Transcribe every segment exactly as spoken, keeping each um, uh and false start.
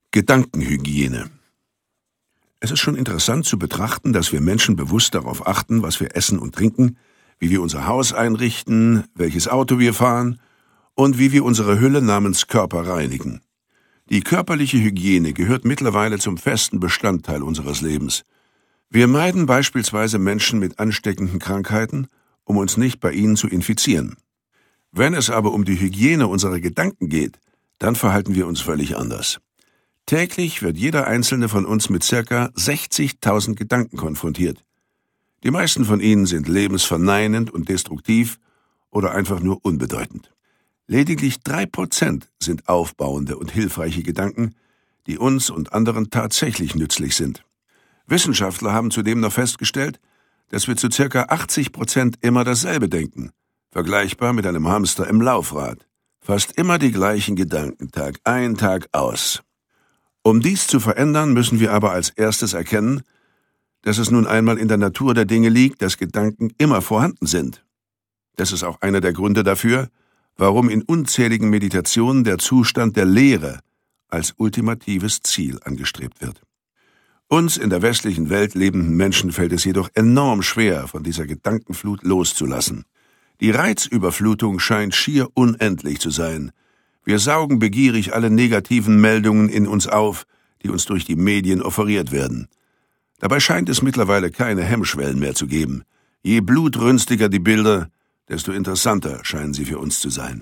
Gedankenhygiene. Es ist schon interessant zu betrachten, dass wir Menschen bewusst darauf achten, was wir essen und trinken, wie wir unser Haus einrichten, welches Auto wir fahren und wie wir unsere Hülle namens Körper reinigen. Die körperliche Hygiene gehört mittlerweile zum festen Bestandteil unseres Lebens. Wir meiden beispielsweise Menschen mit ansteckenden Krankheiten, um uns nicht bei ihnen zu infizieren. Wenn es aber um die Hygiene unserer Gedanken geht, dann verhalten wir uns völlig anders. Täglich wird jeder einzelne von uns mit circa sechzigtausend Gedanken konfrontiert. Die meisten von ihnen sind lebensverneinend und destruktiv oder einfach nur unbedeutend. Lediglich drei Prozent sind aufbauende und hilfreiche Gedanken, die uns und anderen tatsächlich nützlich sind. Wissenschaftler haben zudem noch festgestellt, dass wir zu circa achtzig Prozent immer dasselbe denken, vergleichbar mit einem Hamster im Laufrad. Fast immer die gleichen Gedanken, Tag ein, Tag aus. Um dies zu verändern, müssen wir aber als erstes erkennen, dass es nun einmal in der Natur der Dinge liegt, dass Gedanken immer vorhanden sind. Das ist auch einer der Gründe dafür, warum in unzähligen Meditationen der Zustand der Leere als ultimatives Ziel angestrebt wird. Uns in der westlichen Welt lebenden Menschen fällt es jedoch enorm schwer, von dieser Gedankenflut loszulassen. Die Reizüberflutung scheint schier unendlich zu sein. Wir saugen begierig alle negativen Meldungen in uns auf, die uns durch die Medien offeriert werden. Dabei scheint es mittlerweile keine Hemmschwellen mehr zu geben. Je blutrünstiger die Bilder, desto interessanter scheinen sie für uns zu sein.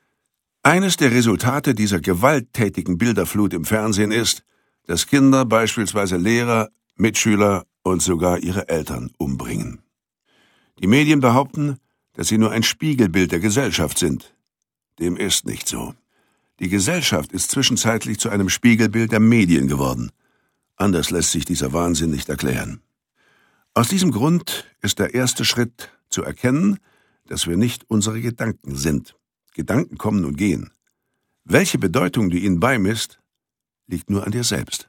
Eines der Resultate dieser gewalttätigen Bilderflut im Fernsehen ist, dass Kinder beispielsweise Lehrer, Mitschüler und sogar ihre Eltern umbringen. Die Medien behaupten, dass sie nur ein Spiegelbild der Gesellschaft sind. Dem ist nicht so. Die Gesellschaft ist zwischenzeitlich zu einem Spiegelbild der Medien geworden. Anders lässt sich dieser Wahnsinn nicht erklären. Aus diesem Grund ist der erste Schritt zu erkennen, dass wir nicht unsere Gedanken sind. Gedanken kommen und gehen. Welche Bedeutung du ihnen beimisst, liegt nur an dir selbst.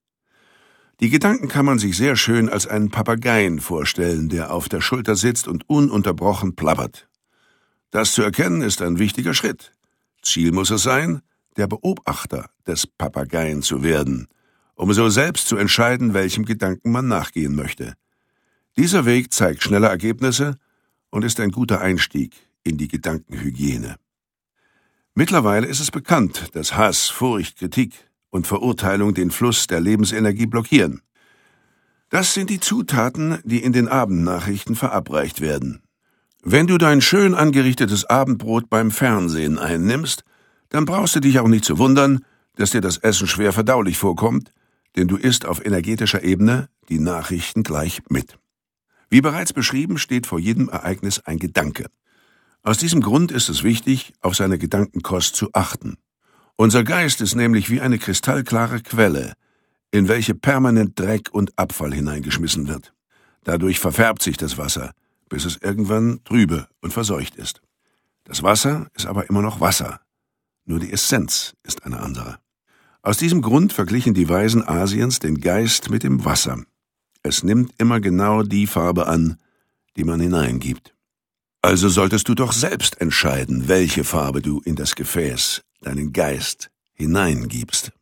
Die Gedanken kann man sich sehr schön als einen Papageien vorstellen, der auf der Schulter sitzt und ununterbrochen plappert. Das zu erkennen ist ein wichtiger Schritt. Ziel muss es sein, der Beobachter des Papageien zu werden, um so selbst zu entscheiden, welchem Gedanken man nachgehen möchte. Dieser Weg zeigt schnelle Ergebnisse und ist ein guter Einstieg in die Gedankenhygiene. Mittlerweile ist es bekannt, dass Hass, Furcht, Kritik und Verurteilung den Fluss der Lebensenergie blockieren. Das sind die Zutaten, die in den Abendnachrichten verabreicht werden. Wenn du dein schön angerichtetes Abendbrot beim Fernsehen einnimmst, dann brauchst du dich auch nicht zu wundern, dass dir das Essen schwer verdaulich vorkommt, denn du isst auf energetischer Ebene die Nachrichten gleich mit. Wie bereits beschrieben, steht vor jedem Ereignis ein Gedanke. Aus diesem Grund ist es wichtig, auf seine Gedankenkost zu achten. Unser Geist ist nämlich wie eine kristallklare Quelle, in welche permanent Dreck und Abfall hineingeschmissen wird. Dadurch verfärbt sich das Wasser, bis es irgendwann trübe und verseucht ist. Das Wasser ist aber immer noch Wasser, nur die Essenz ist eine andere. Aus diesem Grund verglichen die Weisen Asiens den Geist mit dem Wasser. Es nimmt immer genau die Farbe an, die man hineingibt. Also solltest du doch selbst entscheiden, welche Farbe du in das Gefäß, deinen Geist, hineingibst.